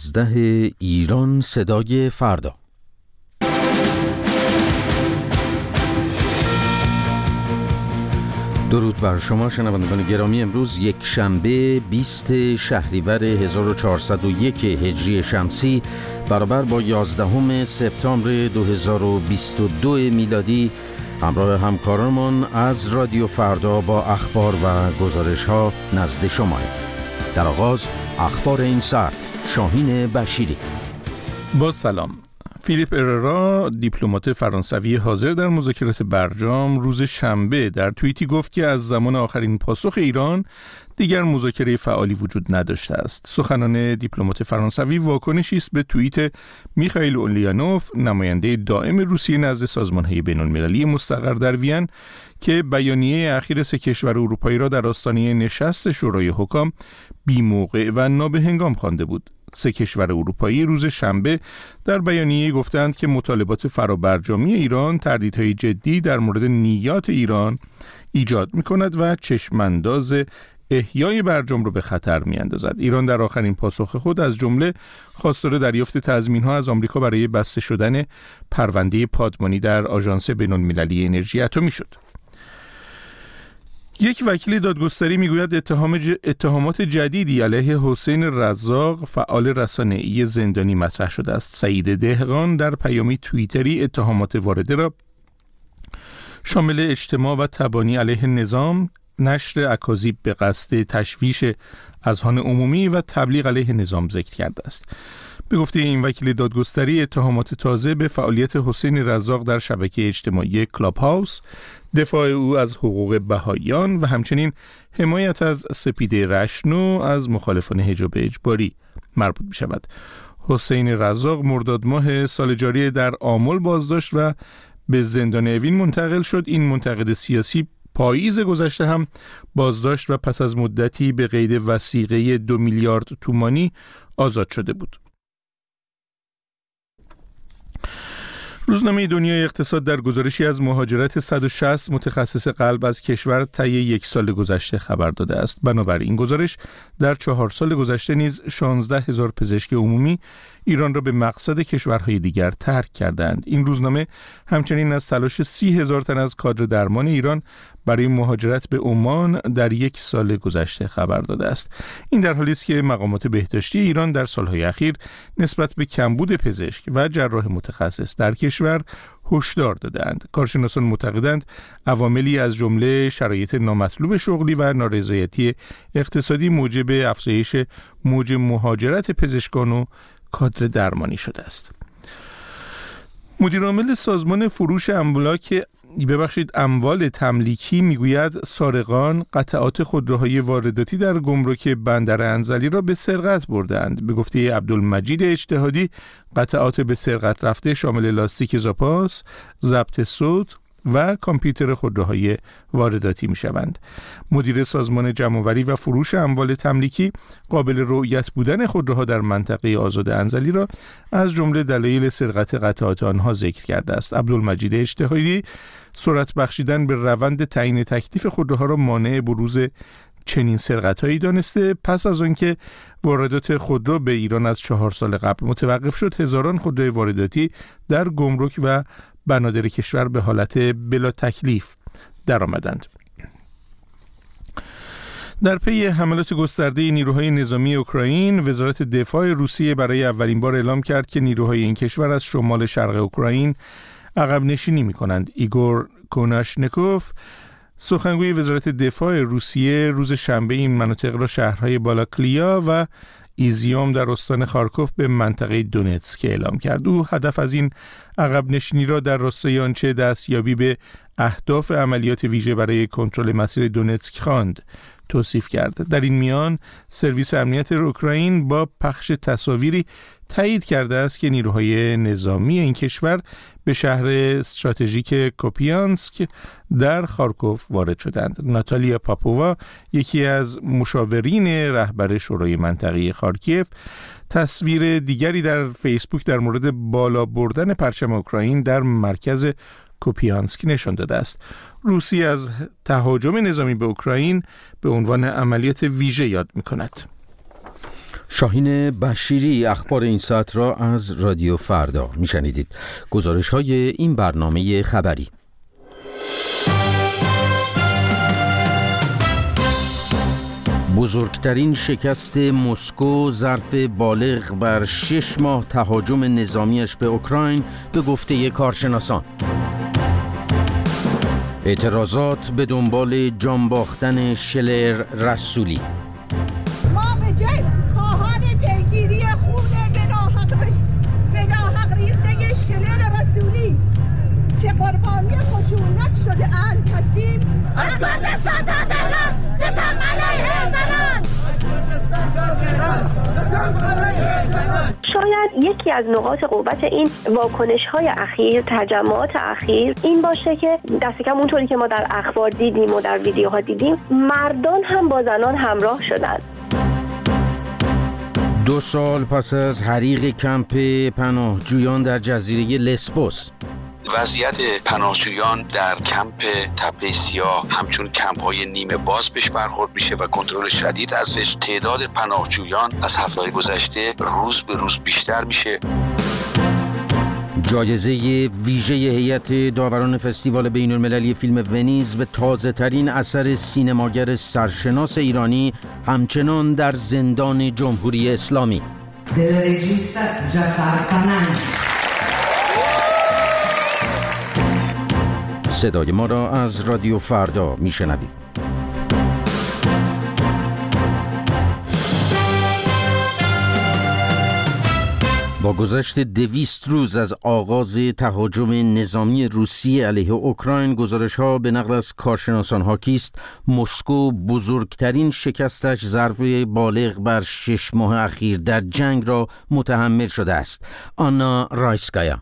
11 ایران صدای فردا. درود بر شما شنوندگان گرامی. امروز یک شنبه 20 شهریور 1401 هجری شمسی برابر با 11 سپتامبر 2022 میلادی همراه همکارانمان از رادیو فردا با اخبار و گزارش ها نزد شما. در آغاز اخبار این ساعت، شاهین بشیری. با سلام. فیلیپ اررا، دیپلمات فرانسوی حاضر در مذاکرات برجام، روز شنبه در توییتی گفت که از زمان آخرین پاسخ ایران دیگر مذاکره فعالی وجود نداشته است. سخنان دیپلمات فرانسوی واکنشی است به توییت میخائیل اولیانوف، نماینده دائم روسیه نزد سازمان‌های بین‌المللی مستقر در وین، که بیانیه اخیر سه کشور اروپایی را در آستانه نشست شورای حکام بی‌موقع و نابهنگام خوانده بود. سه کشور اروپایی روز شنبه در بیانیه گفتند که مطالبات فرابرجامی ایران تردیدهای جدی در مورد نیات ایران ایجاد می‌کند و چشمانداز احیای برجام را به خطر می‌اندازد. ایران در آخرین پاسخ خود از جمله خواستار دریافت تضمین‌ها از آمریکا برای بسته شدن پرونده پادمانی در آژانس بین‌المللی انرژی اتمی شد. یک وکیل دادگستری میگوید اتهامات جدیدی علیه حسین رزاق، فعال رسانه‌ای زندانی، مطرح شده است. سعید دهقان در پیامی توییتری اتهامات وارده را شامل اجتماع و تبانی علیه نظام، نشر اکاذیب به قصد تشویش اذهان عمومی و تبلیغ علیه نظام ذکر کرده است. به گفته این وکیل دادگستری، اتهامات تازه به فعالیت حسین رزاق در شبکه اجتماعی کلاب هاوس، دفاع او از حقوق بهائیان و همچنین حمایت از سپیده رشنو از مخالفان حجاب اجباری مربوط می شود. حسین رزاق مرداد ماه سال جاری در آمل بازداشت و به زندان اوین منتقل شد. این منتقد سیاسی پاییز گذشته هم بازداشت و پس از مدتی به قید وثیقه 2 میلیارد تومانی آزاد شده بود. روزنامه دنیای اقتصاد در گزارشی از مهاجرت 160 متخصص قلب از کشور طی یک سال گذشته خبر داده است. بنابراین این گزارش در 4 سال گذشته نیز 16,000 پزشک عمومی ایران را به مقصد کشورهای دیگر ترک کردند. این روزنامه همچنین از تلاش 30,000 تن از کادر درمان ایران برای مهاجرت به عمان در یک سال گذشته خبر داده است. این در حالی است که مقامات بهداشتی ایران در سالهای اخیر نسبت به کمبود پزشک و جراح متخصص در کشور هشدار دادند. کارشناسان معتقدند عواملی از جمله شرایط نامطلوب شغلی و نارضایتی اقتصادی موجب افزایش موج مهاجرت پزشکان و کادر درمانی شده است. مدیرعامل سازمان فروش اموال تملیکی میگوید سارقان قطعات خودروهای وارداتی در گمرک بندر انزلی را به سرقت بردند. به گفته عبدالمجید اجتهادی، قطعات به سرقت رفته شامل لاستیک زاپاس، ضبط صوت و کامپیوتر خودروهای وارداتی می شوند. مدیر سازمان جمع‌آوری و فروش اموال تملیکی قابل رؤیت بودن خودروها در منطقه آزاد انزلی را از جمله دلایل سرقت قطعات آنها ذکر کرده است. عبدالمجید اجتهادی سرعت بخشیدن به روند تعیین تکلیف خودروها را مانع بروز چنین سرقت‌هایی دانسته. پس از آنکه واردات خودرو به ایران از 4 سال قبل متوقف شد، هزاران خودروی وارداتی در گمرک و بنادر کشور به حالت بلا تکلیف درآمدند. در پی حملات گسترده نیروهای نظامی اوکراین، وزارت دفاع روسیه برای اولین بار اعلام کرد که نیروهای این کشور از شمال شرق اوکراین عقب نشینی می‌کنند. ایگور کوناشنکوف، سخنگوی وزارت دفاع روسیه، روز شنبه این مناطق را شهرهای بالاکلیا و ایزیوم در استان خارکوف به منطقه دونتسک اعلام کرد. او هدف از این عقب نشینی را در راستای آنچه دستیابی به اهداف عملیات ویژه برای کنترل مسیر دونتسک خواند توصیف کرد. در این میان سرویس امنیت اوکراین با پخش تصاویری تایید کرده است که نیروهای نظامی این کشور به شهر استراتژیک کوپیانسک در خارکوف وارد شدند. ناتالیا پاپووا، یکی از مشاورین رهبر شورای منطقه خارکیف، تصویر دیگری در فیسبوک در مورد بالا بردن پرچم اوکراین در مرکز کوپیانسک نشان داده است. روسیه از تهاجم نظامی به اوکراین به عنوان عملیات ویژه یاد می‌کند. شاهین بشیری اخبار این ساعت را از رادیو فردا میشنیدید. گزارش های این برنامه خبری: بزرگترین شکست مسکو ظرف بالغ بر 6 ماه تهاجم نظامیش به اوکراین به گفته کارشناسان. اعتراضات به دنبال جان باختن شلر رسولی. ما به جای خواهان پیگیری خون بناحق ریخته شلر رسولی که قربانی خشونت شده اند هستیم، از کردستان تا تهران ستم علیه زنان. شاید یکی از نقاط قوت این واکنش‌های اخیر، تجمعات اخیر این باشه که دست کم اونطوری که ما در اخبار دیدیم و در ویدیوها دیدیم، مردان هم با زنان همراه شدند. 2 سال پس از حریق کمپ پناهجویان در جزیره لسبوس، وضعیت پناهجویان در کمپ تپه سیاه همچون کمپ‌های نیمه باز بهش برخورد میشه و کنترل شدید ازش. تعداد پناهجویان از هفته‌های گذشته روز به روز بیشتر میشه. جایزه ویژه هیئت داوران فستیوال بین‌المللی فیلم ونیز به تازه‌ترین اثر سینماگر سرشناس ایرانی همچنان در زندان جمهوری اسلامی. صدای ما را از رادیو فردا میشنوید. با گذشت 200 روز از آغاز تهاجم نظامی روسیه علیه اوکراین، گزارش‌ها به نقل از کارشناسان حاکی است مسکو بزرگترین شکستش ظرف بالغ بر 6 ماه اخیر در جنگ را متحمل شده است. آنا رایسکایا: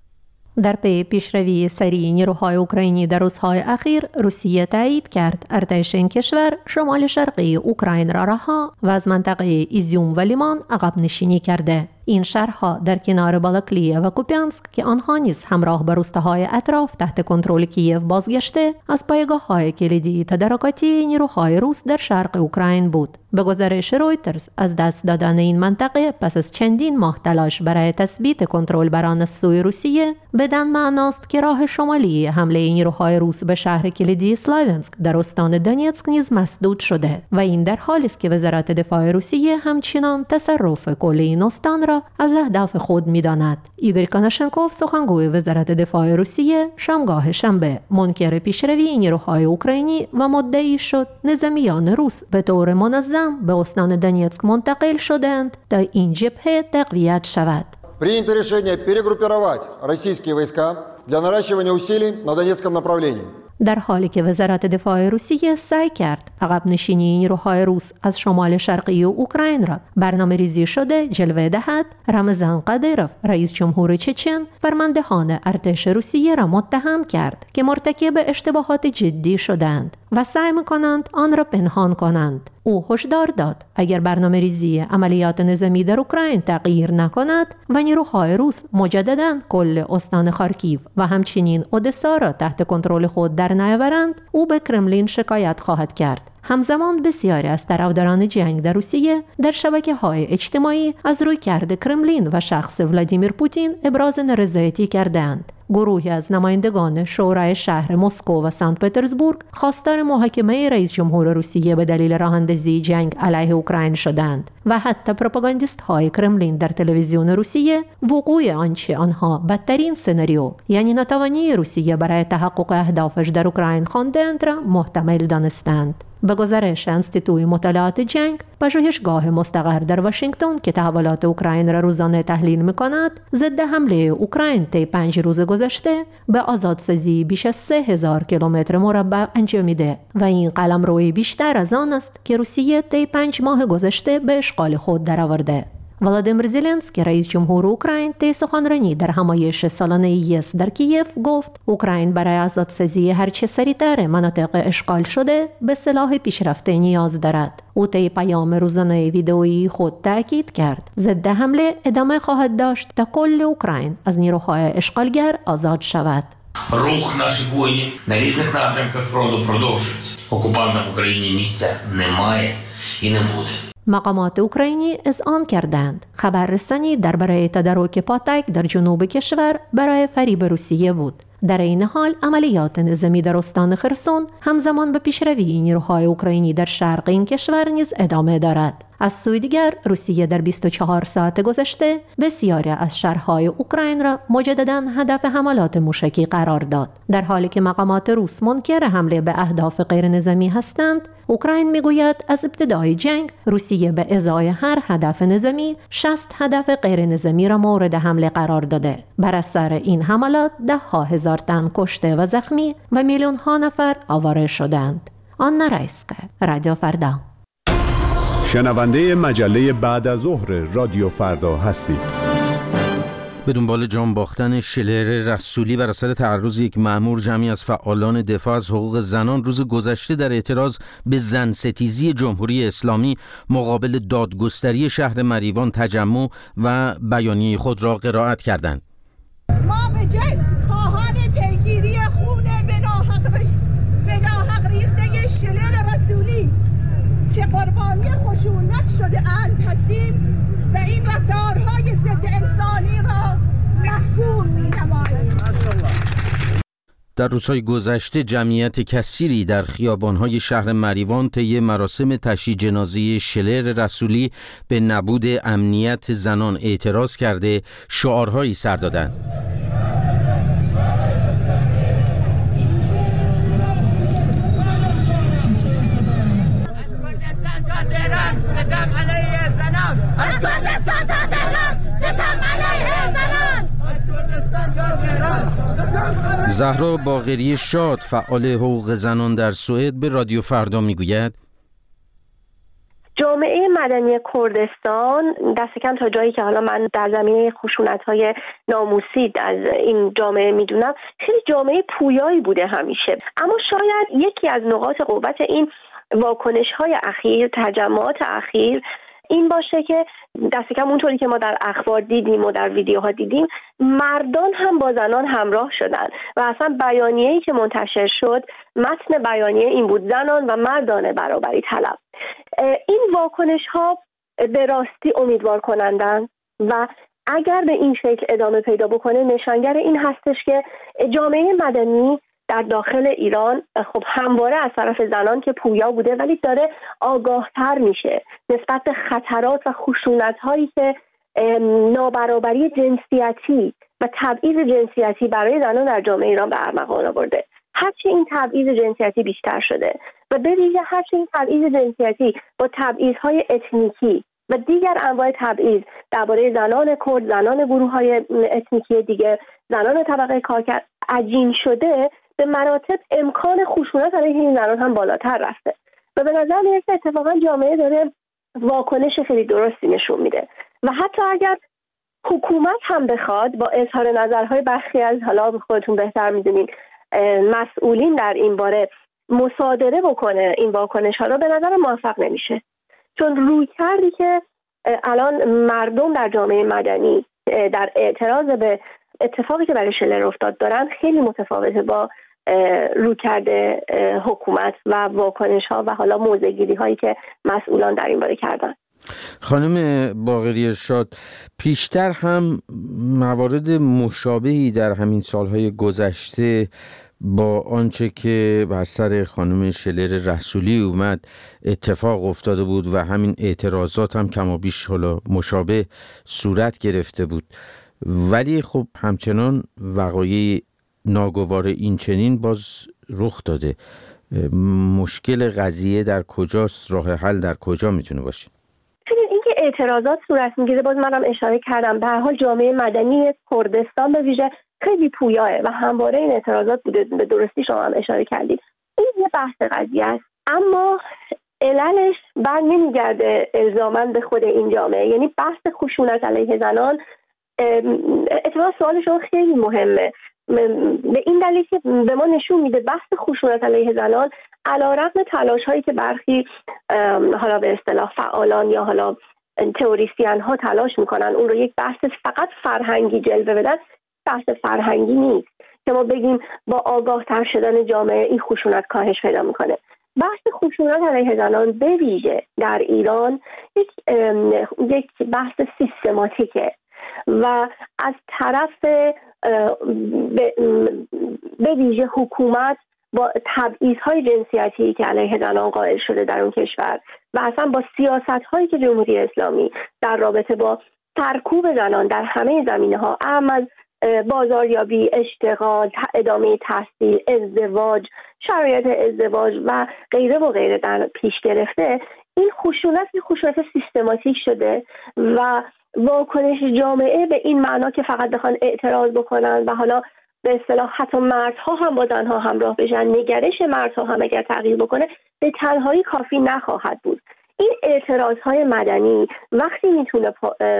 در پی پیشروی سریع نیروهای اوکراینی در روزهای اخیر، روسیه تایید کرد ارتش این کشور شمال شرقی اوکراین را رها و از منطقه ایزیوم و لیمان عقب نشینی کرده. این شهرها در کنار بالاکلیه و کوپیانسک که آنها نیز همراه با روستاهای اطراف تحت کنترل کیف بازگشته، از پایگاه‌های کلیدی تدارکاتی نیروهای روس در شرق اوکراین بود. به گزارش رویترز، از دست دادن این منطقه پس از چندین ماه تلاش برای تثبیت کنترل بر آن از سوی روسیه بدان معناست که راه شمالی حمله نیروهای روس به شهر کلیدی اسلاوینسک در استان دونیتسک نیز مسدود شده و این در حالی است که وزارت دفاع روسیه همچنان تصرف کل این استان را از اهداف خود می‌داند. ایگور کاناشنکوف، سخنگوی وزارت دفاع روسیه، شامگاه شنبه منکر پیشروی نیروهای اوکراینی و مدعی شد نظامیان روس به طور منظم به استان دونیتسک منتقل شدند تا این جبهه تقویت شود. Принято решение перегруппировать российские войска для наращивания усилий на Донецком направлении. در حالی که وزارت دفاع روسیه سعی کرد عقب نشینی نیروهای روس از شمال شرقی اوکراین را برنامه ریزی شده جلوه دهد، رمضان قادیروف، رئیس جمهور چچن، فرماندهان ارتش روسیه را متهم کرد که مرتکب اشتباهات جدی شدند و سعی می‌کنند آن را پنهان کنند. او هشدار داد اگر برنامه ریزی عملیات نظامی در اوکراین تغییر نکند و نیروهای روس مجدداً کل استان خارکیو و همچنین اودسا را تحت کنترل خود در نیاورند، او به کرملین شکایت خواهد کرد. همزمان بسیاری از طرفداران جنگ در روسیه در شبکه‌های اجتماعی از رویکرد کرملین و شخص ولادیمیر پوتین ابراز نارضایتی کردند. گروهی از نمایندگان شورای شهر مسکو و سنت پترزبورگ خواستار محاکمه رئیس جمهور روسیه به دلیل راه‌اندازی جنگ علیه اوکراین شدند و حتی پروپاگاندیست‌های کرملین در تلویزیون روسیه وقوع آنچه آنها بدترین سناریو، یعنی ناتوانی روسیه برای تحقق اهدافش در اوکراین خواندند را محتمل دانستند. به گزارش انستیتوی مطالعات جنگ، پژوهشگاه مستقر در واشنگتن که تحولات اوکراین را روزانه تحلیل می‌کند، ضد حمله اوکراین طی 5 روز گذشته به آزادسازی بیش از 3000 کیلومتر مربع انجامیده و این قلمروی بیشتر از آن است که روسیه طی 5 ماه گذشته به اشغال خود درآورده. ولادیمیر زلنسکی، رئیس جمهور اوکراین، طی سخنرانی در همایش سالانه یس در کیف گفت اوکراین برای آزادسازی هرچه سریعتر مناطق اشغال شده به سلاح پیشرفته نیاز دارد. او طی پیام روزانه ویدئویی خود تاکید کرد ضد حمله ادامه خواهد داشت تا کل اوکراین از نیروهای اشغالگر آزاد شود. Рух наших воїнів на різних напрямках фронту продовжується. Окупанта в Україні місця немає і не буде. مقامات اوکراینی اذعان کردند خبررسانی درباره تدارک پاتک در جنوب کشور برای فریب روسیه بود. در این حال عملیات نظامی در استان خرسون همزمان به پیشروی نیروهای اوکراینی در شرق این کشور نیز ادامه دارد. از سوی دیگر روسیه در 24 ساعت گذشته بسیاری از شهرهای اوکراین را مجدداً هدف حملات موشکی قرار داد. در حالی که مقامات روس منکر حمله به اهداف غیر نظامی هستند، اوکراین میگوید از ابتدای جنگ روسیه به ازای هر هدف نظامی 60 هدف غیر نظامی را مورد حمله قرار داده. بر اثر این حملات 10,000 تن کشته و زخمی و میلیون‌ها نفر آواره شدند. آنا رایسکه، رادیو فردا. شنونده مجله بعد از ظهر رادیو فردا هستید. به دنبال جان باختن شلر رسولی بر اثر تعرض یک مأمور جمعی از فعالان دفاع از حقوق زنان روز گذشته در اعتراض به زن ستیزی جمهوری اسلامی مقابل دادگستری شهر مریوان تجمع و بیانیه خود را قرائت کردند. ما به جای خواهان پیگیری خون به ناحق ریخته شلر رسولی که قربانی خشونت شده اند هستیم و این رفتارهای ضد انسانی را محکوم می‌نماییم. در روزهای گذشته جمعیت کثیری در خیابان‌های شهر مریوان طی مراسم تشییع جنازه شلر رسولی به نبود امنیت زنان اعتراض کرده شعارهایی سر دادند. زهرا باقری شاد فعال حقوق زنان در سوئد به رادیو فردا میگوید جامعه مدنی کردستان دست کم تا جایی که حالا من در زمینه خشونت‌های ناموسی از این جامعه میدونم خیلی جامعه پویایی بوده همیشه، اما شاید یکی از نقاط قوت این واکنش‌های اخیر، تجمعات اخیر این باشه که دست کم اونطوری که ما در اخبار دیدیم و در ویدیوها دیدیم مردان هم با زنان همراه شدن و اصلا بیانیه‌ای که منتشر شد متن بیانیه این بود: زنان و مردان برابری طلب. این واکنش‌ها به راستی امیدوار کنندن و اگر به این شکل ادامه پیدا بکنه نشانگر این هستش که جامعه مدنی در داخل ایران خب همواره از طرف زنان که پویا بوده ولی داره آگاهتر میشه نسبت به خطرات و خشونت‌هایی که نابرابری جنسیتی و تبعیض جنسیتی برای زنان در جامعه ایران به ارمغان آورده. هرچی این تبعیض جنسیتی بیشتر شده و به ویژه هرچی این تبعیض جنسیتی با تبعیض‌های اتنیکی و دیگر انواع تبعیض درباره زنان کرد، زنان گروه‌های اتنیکی دیگه، زنان طبقه کارگر عجین شده، به مراتب امکان خشونت علیه این زنان هم بالاتر رفته و به نظر میاد که اتفاقا جامعه داره واکنش خیلی درستی نشون میده و حتی اگر حکومت هم بخواد با اظهار نظرهای برخی از حالا خودتون بهتر میدونین مسئولین در این باره مصادره بکنه این واکنش ها رو، به نظر موفق نمیشه، چون روی کردی که الان مردم در جامعه مدنی در اعتراض به اتفاقی که برای شلر افتاد دارن خیلی متفاوته با رویکرد حکومت و واکنش ها و حالا موضع‌گیری هایی که مسئولان در این باره کردن. خانم باقری شاد، پیشتر هم موارد مشابهی در همین سالهای گذشته با آنچه که بر سر خانم شلر رسولی اومد اتفاق افتاده بود و همین اعتراضات هم کم و بیش حالا مشابه صورت گرفته بود، ولی خب همچنان وقایع ناگوار این چنین باز رخ داده. مشکل قضیه در کجاست؟ راه حل در کجا میتونه باشه؟ اینکه اعتراضات صورت میگیره، باز منم اشاره کردم، به هر حال جامعه مدنی کردستان به ویژه خیلی پویاه و همواره این اعتراضات بوده. به درستی شما هم اشاره کردید. این یه بحث قضیه است، اما عللش بر نمیگرده الزاماً به خود این جامعه. یعنی بحث خشونت علیه زنان، اتفاقا سوال شما خیلی مهمه، به این دلیل که به ما نشون میده بحث خشونت علیه زنان علیرغم تلاش هایی که برخی حالا به اصطلاح فعالان یا حالا تئوریسین ها تلاش میکنن اون رو یک بحث فقط فرهنگی جلوه بدن، بحث فرهنگی نیست که ما بگیم با آگاه تر شدن جامعه این خشونت کاهش پیدا میکنه. بحث خشونت علیه زنان به ویژه در ایران یک بحث سیستماتیکه و از طرف به ویژه حکومت با تبعیض‌های جنسیتی که علیه زنان قائل شده در اون کشور و اصلا با سیاست‌هایی که جمهوری اسلامی در رابطه با سرکوب زنان در همه زمینه‌ها، از بازاریابی، اشتغال، ادامه تحصیل، ازدواج، شرایط ازدواج و غیره و غیره در پیش گرفته، این خشونت سیستماتیک شده و واکنش جامعه به این معنا که فقط بخوان اعتراض بکنن و حالا به اصطلاح حتی مردها هم با زنها همراه بشن، نگرش مردها هم اگر تغییر بکنه به تنهایی کافی نخواهد بود. این اعتراضهای مدنی وقتی میتونه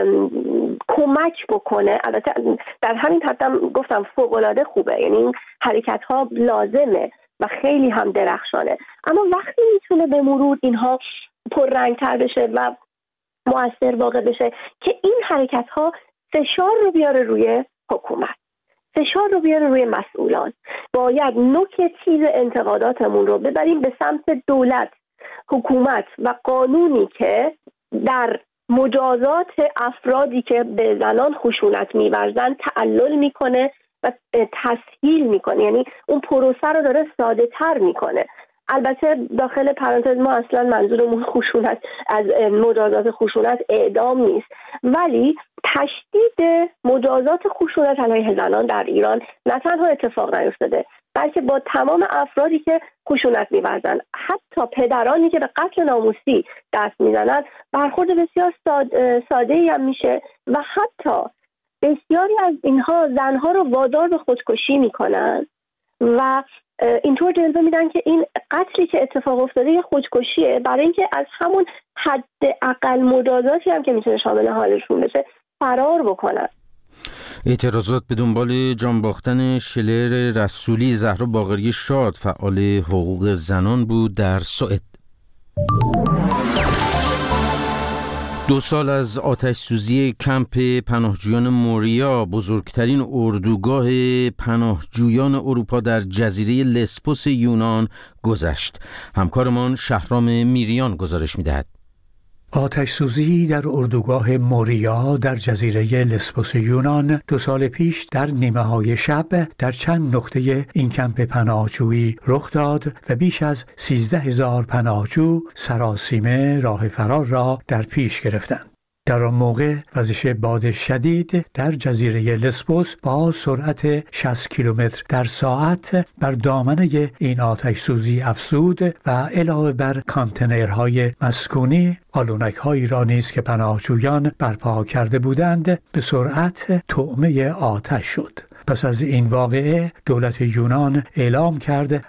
کمک بکنه، البته در همین حد گفتم فوق‌العاده خوبه، یعنی این حرکت‌ها لازمه و خیلی هم درخشانه، اما وقتی میتونه به مرور اینها پررنگ‌تر بشه و مؤثر واقع بشه که این حرکت‌ها فشار رو بیاره روی حکومت، فشار رو بیاره روی مسئولان، باید نوک تیز انتقاداتمون رو ببریم به سمت دولت، حکومت و قانونی که در مجازات افرادی که به زنان خشونت می‌ورزن تعلل میکنه و تسهیل میکنه، یعنی اون پروسه رو داره ساده تر میکنه. البته داخل پرانتز ما اصلا منظورمون خشونت از مجازات خشونت اعدام نیست، ولی تشدید مجازات خشونت علیه زنان در ایران نه تنها اتفاق نیفتاده، بلکه با تمام افرادی که خشونت می‌ورزن، حتی پدرانی که به قتل ناموسی دست میزنن، برخورد بسیار ساده‌ای هم میشه و حتی بسیاری از اینها زنها رو وادار به خودکشی میکنن و اینطور جلوه میدن که این قتلی که اتفاق افتاده یه خودکشیه، برای اینکه از همون حد اقل مجازاتی هم که میتونه شامل حالشون بشه فرار بکنن. اعتراضات به دنبال جان باختن شلر رسولی زهرا باقری شاد، فعال حقوق زنان بود در سوئد. 2 سال از آتش سوزی کمپ پناهجویان موریا، بزرگترین اردوگاه پناهجویان اروپا در جزیره لسبوس یونان گذشت. همکارمان شهرام میریان گزارش می‌دهد. آتش سوزی در اردوگاه موریا در جزیره لسبوس یونان 2 سال پیش در نیمه‌های شب در چند نقطه این کمپ پناهجویی رخ داد و بیش از 13,000 پناهجو سراسیمه راه فرار را در پیش گرفتند. در آن موقع وزش باد شدید در جزیره لسبوس با سرعت 60 کیلومتر در ساعت بر دامنه این آتش سوزی افزود و علاوه بر کانتینرهای مسکونی، آلونک‌هایی را نیز که پناهجویان برپا کرده بودند به سرعت طعمه آتش شد. پس از این واقعه دولت یونان اعلام کرد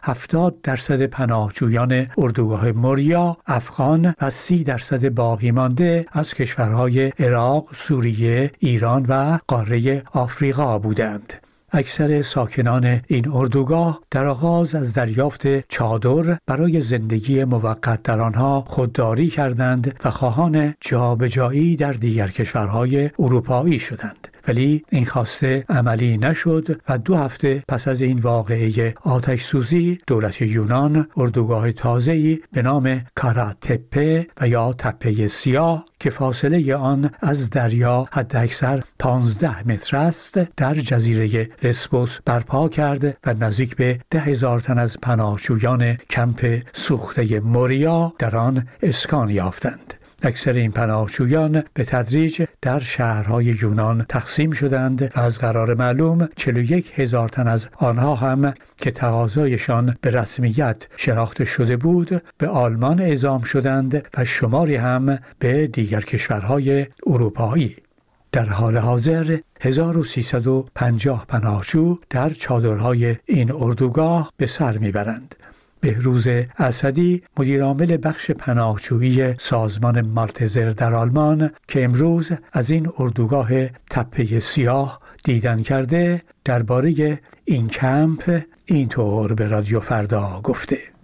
70% پناهجویان اردوگاه موریا افغان و 30% باقی مانده از کشورهای عراق، سوریه، ایران و قاره آفریقا بودند. اکثر ساکنان این اردوگاه در آغاز از دریافت چادر برای زندگی موقت در آنها خودداری کردند و خواهان جابجایی در دیگر کشورهای اروپایی شدند. ولی این خواسته عملی نشد و 2 هفته پس از این واقعه آتش سوزی دولت یونان اردوگاه تازه‌ای به نام کارا تپه و یا تپه سیاه که فاصله آن از دریا حداکثر 15 متر است در جزیره لسبوس برپا کرد و نزدیک به 10,000 تن از پناهجویان کمپ سوخته موریا در آن اسکان یافتند. اکثر این پناهجویان به تدریج در شهرهای یونان تقسیم شدند و از قرار معلوم 41,000 تن از آنها هم که تقاضایشان به رسمیت شناخته شده بود به آلمان اعزام شدند و شماری هم به دیگر کشورهای اروپایی. در حال حاضر 1350 پناهجو در چادرهای این اردوگاه به سر میبرند. بهروز اسدی مدیرعامل بخش پناهجویی سازمان مالتزر در آلمان که امروز از این اردوگاه تپه سیاه دیدن کرده درباره این کمپ اینطور به رادیو فردا گفته: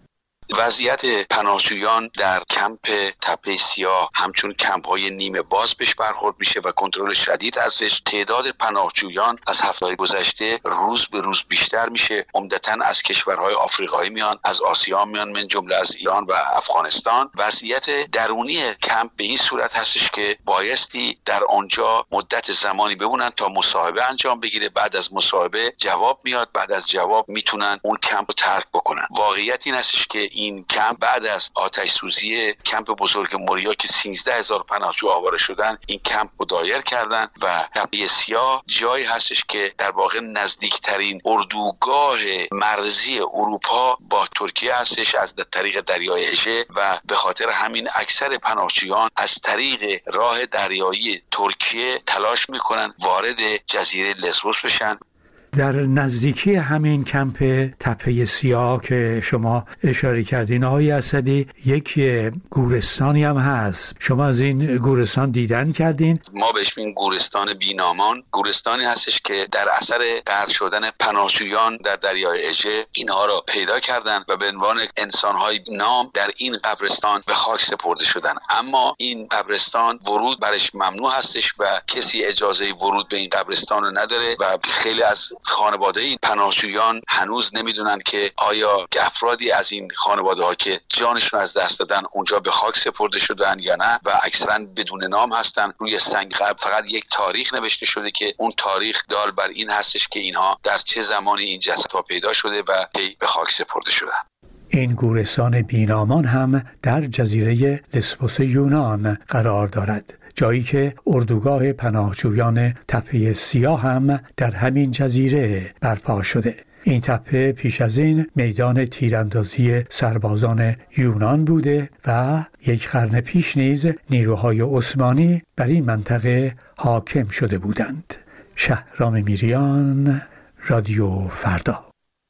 وضعیت پناهجویان در کمپ تپه سیاه همچون کمپ‌های نیمه باز بهش برخورد میشه و کنترل شدید ازش. تعداد پناهجویان از هفته‌های گذشته روز به روز بیشتر میشه. عمدتاً از کشورهای آفریقایی میان، از آسیا میان، من جمله از ایران و افغانستان. وضعیت درونی کمپ به این صورت هستش که بایستی در آنجا مدت زمانی بمونن تا مصاحبه انجام بگیره. بعد از مصاحبه جواب میاد، بعد از جواب میتونن اون کمپ رو ترک بکنن. واقعیت این هستش که این کمپ بعد از آتش سوزی کمپ بزرگ موریا که 13000 پناهجو آواره شدن، این کمپ رو دایر کردن و تپه سیاه جایی هستش که در واقع نزدیکترین اردوگاه مرزی اروپا با ترکیه هستش از طریق دریای اژه و به خاطر همین اکثر پناهجویان از طریق راه دریایی ترکیه تلاش میکنن وارد جزیره لزبوس بشن. در نزدیکی همین کمپ تپه سیاه که شما اشاره کردین آقای اسدی، یک گورستانی هم هست. شما از این گورستان دیدن کردین؟ ما بهش میگیم گورستان بینامان. گورستانی هستش که در اثر غرق شدن پناهجویان در دریای اژه اینها را پیدا کردن و به عنوان انسان‌های نام در این قبرستان به خاک سپرده شدن. اما این قبرستان ورود برش ممنوع هستش و کسی اجازه ورود به این قبرستان رو نداره و خیلی از خانواده این پناهجویان هنوز نمیدونن که آیا افرادی از این خانواده ها که جانشون از دست دادن اونجا به خاک سپرده شدن یا نه و اکثرا بدون نام هستن. روی سنگ قبر فقط یک تاریخ نوشته شده که اون تاریخ دال بر این هستش که اینها در چه زمانی این جسدها پیدا شده و به خاک سپرده شدن. این گورستان بینامان هم در جزیره لسبوس یونان قرار دارد، جایی که اردوگاه پناهجویان تپه سیاه هم در همین جزیره برپا شده. این تپه پیش از این میدان تیراندازی سربازان یونان بوده و یک قرن پیش نیز نیروهای عثمانی بر این منطقه حاکم شده بودند. شهرام میریان، رادیو فردا.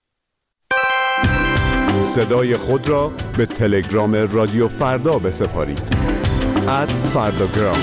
صدای خود را به تلگرام رادیو فردا بسپارید. @فرداگرام.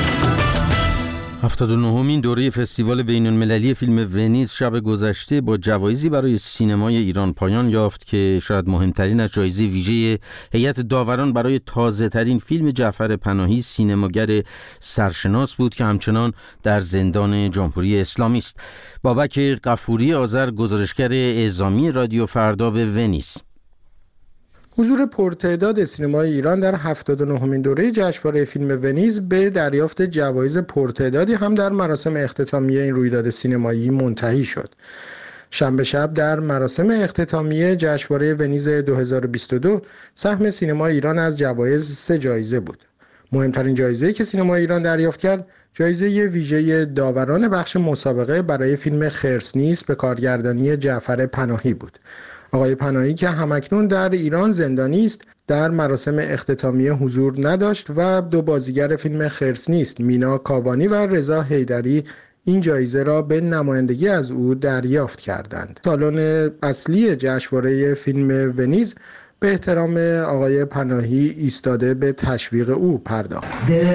79مین دوره فستیوال بین‌المللی فیلم ونیز شب گذشته با جوایزی برای سینمای ایران پایان یافت که شاید مهمترین از جایزه ویژه هیئت داوران برای تازه‌ترین فیلم جعفر پناهی سینماگر سرشناس بود که همچنان در زندان جمهوری اسلامی است. بابک غفوری آذر، گزارشگر اعزامی رادیو فردا به ونیز. حضور پرتعداد سینمای ایران در 79مین دوره جشنواره فیلم ونیز به دریافت جوایز پرتعدادی هم در مراسم اختتامیه این رویداد سینمایی منتهی شد. شنبه شب در مراسم اختتامیه جشنواره ونیز 2022 سهم سینمای ایران از جوایز 3 جایزه بود. مهمترین جایزه‌ای که سینمای ایران دریافت کرد، جایزه ویژه داوران بخش مسابقه برای فیلم خرس نیست به کارگردانی جعفر پناهی بود. آقای پناهی که همکنون در ایران زندانی است، در مراسم اختتامیه حضور نداشت و 2 بازیگر فیلم خرس نیست، مینا کاوانی و رضا حیدری، این جایزه را به نمایندگی از او دریافت کردند. سالن اصلی جشنواره فیلم ونیز به احترام آقای پناهی ایستاده به تشویق او پرداخت.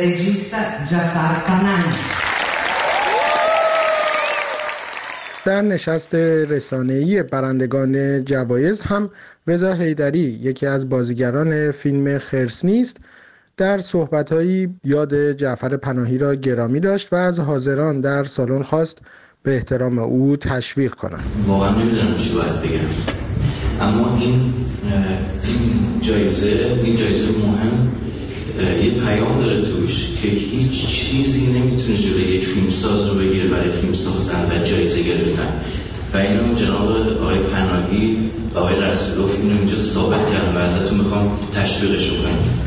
در نشست رسانه‌ای برندگان جوایز هم رضا حیدری، یکی از بازیگران فیلم خرس نیست، در صحبت‌هایی یاد جعفر پناهی را گرامی داشت و از حاضران در سالن خواست به احترام او تشویق کنند. واقعا نمیدونم چی باید بگم، اما این جایزه مهم یه پیام داره توش که هیچ چیزی نمیتونه جلوی یک فیلمساز رو بگیره برای فیلم ساختن و جایزه گرفتن و اینو جناب آقای پناهی و آقای رسولوف اینو اینجا ثابت کردن و ازتون میخوام تشویقش کنیم.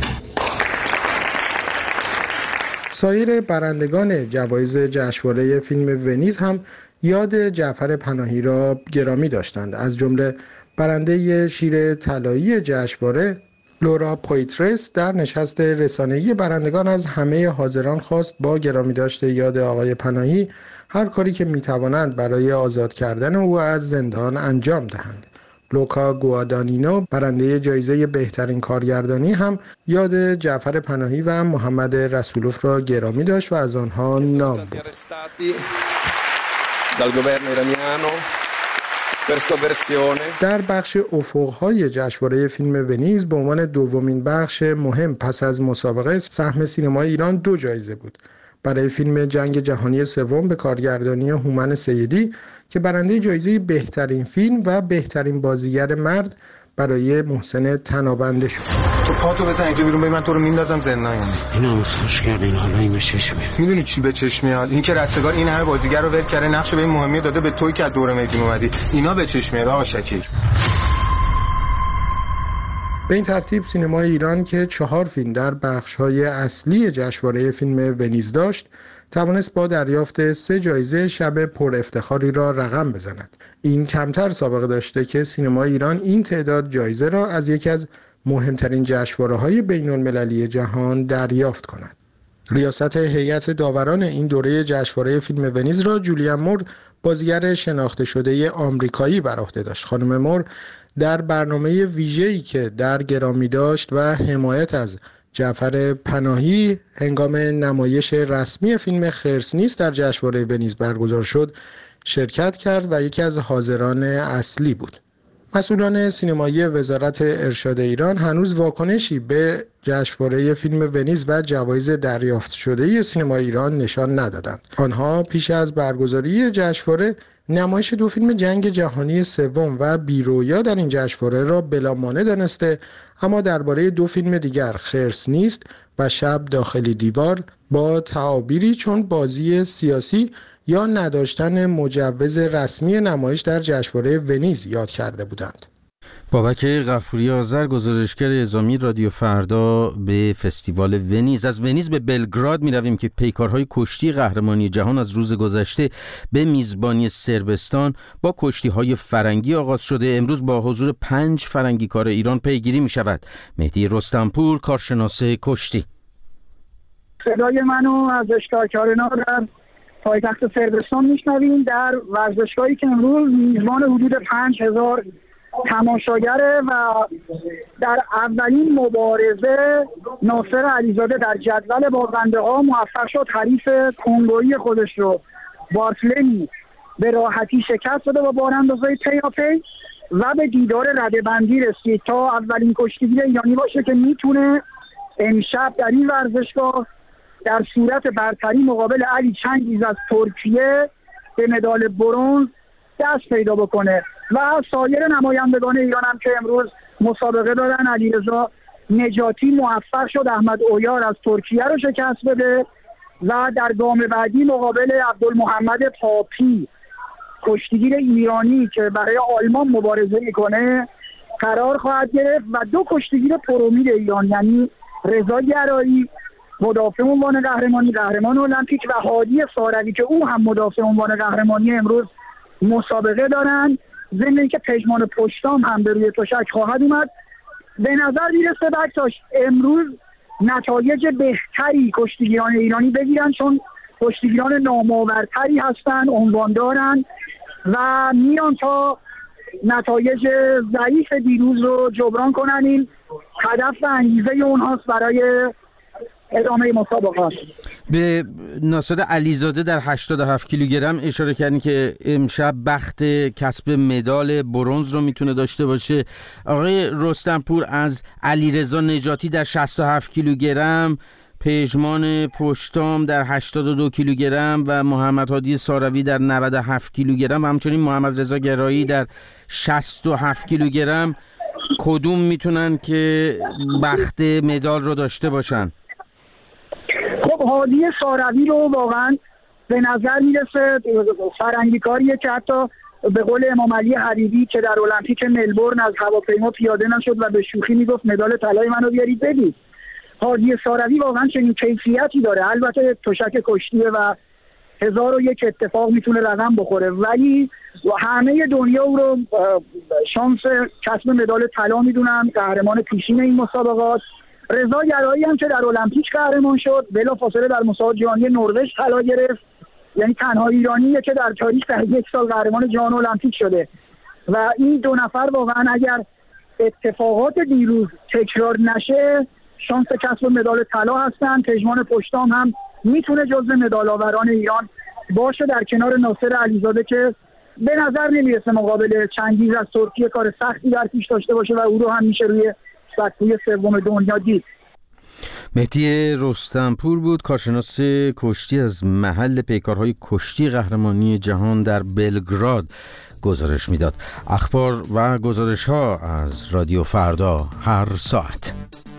سایر برندگان جوایز جشنواره فیلم ونیز هم یاد جعفر پناهی را گرامی داشتند. از جمله برنده شیر طلایی جشنواره لورا پویترس در نشست رسانه‌ای برندگان از همه حاضران خواست با گرامی داشته یاد آقای پناهی هر کاری که میتوانند برای آزاد کردن او از زندان انجام دهند. لوکا گوادانینو برنده جایزه بهترین کارگردانی هم یاد جعفر پناهی و محمد رسولوف را گرامی داشت و از آنها نام برد. در بخش افق‌های جشنواره فیلم ونیز به عنوان دومین بخش مهم پس از مسابقه سهم سینمای ایران 2 جایزه بود. برای فیلم جنگ جهانی سوم به کارگردانی هومن سیدی که برنده جایزه بهترین فیلم و بهترین بازیگر مرد برای محسن تنابنده شد. تو پاتو بزن اینجا بیرون، من تو رو میندازم زندان. اینا مسخش کردین، حالا این به چشم میاد. میدونی چی به چشم میاد؟ این که رستگار این همه بازیگر رو ول کرده، نقش به این مهمی داده به توی که از دور میدون اومدی. اینا به چشم میاد آقا شکیل. به این ترتیب سینمای ایران که 4 فیلم در بخش‌های اصلی جشنواره فیلم ونیز داشت، توانست با دریافت 3 جایزه شب پر افتخاری را رقم بزند. این کمتر سابقه داشته که سینمای ایران این تعداد جایزه را از یکی از مهمترین جشنواره‌های بین‌المللی جهان دریافت کند. ریاست هیئت داوران این دوره جشنواره فیلم ونیز را جولین مور، بازیگر شناخته شده آمریکایی، بر عهده داشت. خانم مور در برنامه ویژه‌ای که در گرامی داشت و حمایت از جعفر پناهی هنگام نمایش رسمی فیلم خرس نیست در جشنواره ونیز برگزار شد شرکت کرد و یکی از حاضران اصلی بود. مسئولان سینمایی وزارت ارشاد ایران هنوز واکنشی به جشنواره فیلم ونیز و جوایز دریافت شده سینمای ایران نشان ندادند. آنها پیش از برگزاری جشنواره نمایش 2 فیلم جنگ جهانی سوم و بیرویا در این جشنواره را بلامانع دانسته، اما درباره 2 فیلم دیگر خرس نیست و شب داخلی دیوار با تعابیری چون بازی سیاسی یا نداشتن مجوز رسمی نمایش در جشنواره ونیز یاد کرده بودند. بابک غفوری آذر، گزارشگر اعزامی رادیو فردا به فستیوال ونیز. از ونیز به بلگراد می رویم که پیکارهای کشتی قهرمانی جهان از روز گذشته به میزبانی صربستان با کشتی‌های فرنگی آغاز شده. امروز با حضور 5 فرنگیکار ایران پیگیری می شود. مهدی رستمپور، کارشناس کشتی. صدای منو از اشتراکارنا در پایتخت صربستان میشنویم در ورزشگاهی که امروز میزبان حدود 5000 تماشاگره و در اولین مبارزه ناصر علیزاده در جدول بازنده ها موفق شد حریف کنگویی خودش رو بارتلمی به راحتی شکست داده با باراندازهای پیاپی و به دیدار رده‌بندی رسید تا اولین کشتیگیر ایرانی باشه که میتونه امشب در این ورزشگاه در صورت برتری مقابل علی چنگیز از ترکیه به مدال برنز دست پیدا بکنه. و سایر نمایندگان ایران هم که امروز مسابقه دارن، علیرضا نجاتی موفق شد احمد اویار از ترکیه رو شکست بده و در گام بعدی مقابل عبدالمحمد پاپی کشتیگیر ایرانی که برای آلمان مبارزه میکنه قرار خواهد گرفت و 2 کشتیگیر پرامید ایران یعنی رضا گرایی مدافع عنوان قهرمان المپیک و هادی ساروی که او هم مدافع عنوان قهرمانی امروز مسابقه دارن. ضمن اینکه پژمان پشتام هم به روی تشک خواهد اومد. به نظر میرسه بکتاش امروز نتایج بهتری کشتیگیران ایرانی بگیرن چون کشتیگیران نامآورتری هستن، عنوان دارن و میان تا نتایج ضعیف دیروز رو جبران کنن. این هدف و انگیزه اونهاست برای ادامه مسابقات. به ناصر علیزاده در 87 کیلوگرم اشاره کردین که امشب بخت کسب مدال برنز رو میتونه داشته باشه. آقای رستمپور، از علیرضا نجاتی در 67 کیلوگرم، پژمان پشتام در 82 کیلوگرم و محمد هادی ساروی در 97 کیلوگرم و همچنین محمد رضا گرایی در 67 کیلوگرم، کدوم میتونن که بخت مدال رو داشته باشن؟ خب هادی ساروی رو واقعا به نظر میرسه فرنگیکاریه که حتی به قول امام علی حبیبی که در المپیک ملبورن از هواپیما پیاده نشد و به شوخی میگفت مدال طلای منو بیارید بدید. هادی ساروی واقعا چنین کیفیتی داره. البته تشک کشتیه و 1001 اتفاق میتونه رقم بخوره، ولی همه دنیا او رو شانس کسب مدال طلا میدونن، قهرمان پیشین این مسابقات. رضا گرایی هم که در المپیک قهرمان شد، بلافاصله در مسابقات جهانی نروژ طلا گرفت، یعنی تنها ایرانیه که در تاریخ در 1 سال قهرمان جهان المپیک شده. و این 2 نفر واقعا اگر اتفاقات دیروز تکرار نشه شانس کسب مدال طلا هستن. پژمان پشتام هم میتونه جزو مدال آوران ایران باشه در کنار ناصر علیزاده که به نظر نمیرسه مقابل چنگیز از ترکیه کار سختی در پیش داشته باشه و او رو هم میشه روی سطح سوم دنیا دید. مهدی رستمپور بود، کارشناس کشتی از محل پیکارهای کشتی قهرمانی جهان در بلگراد گزارش میداد. اخبار و گزارش ها از رادیو فردا هر ساعت.